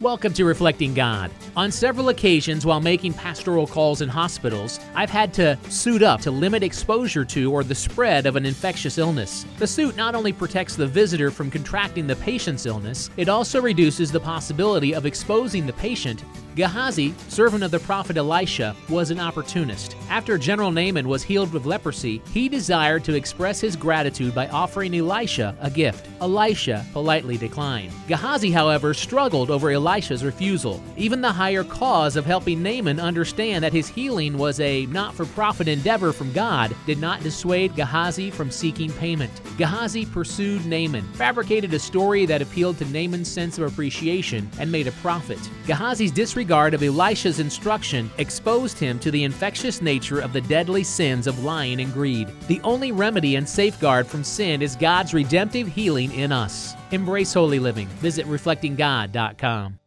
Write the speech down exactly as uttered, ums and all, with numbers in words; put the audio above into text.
Welcome to Reflecting God. On several occasions while making pastoral calls in hospitals, I've had to suit up to limit exposure to or the spread of an infectious illness. The suit not only protects the visitor from contracting the patient's illness, it also reduces the possibility of exposing the patient. Gehazi, servant of the prophet Elisha, was an opportunist. After General Naaman was healed of leprosy, he desired to express his gratitude by offering Elisha a gift. Elisha politely declined. Gehazi, however, struggled over Elisha's refusal. Even the higher cause of helping Naaman understand that his healing was a not-for-profit endeavor from God did not dissuade Gehazi from seeking payment. Gehazi pursued Naaman, fabricated a story that appealed to Naaman's sense of appreciation, and made a profit. Gehazi's disregard of Elisha's instruction exposed him to the infectious nature of the deadly sins of lying and greed. The only remedy and safeguard from sin is God's redemptive healing in us. Embrace holy living. Visit reflecting god dot com.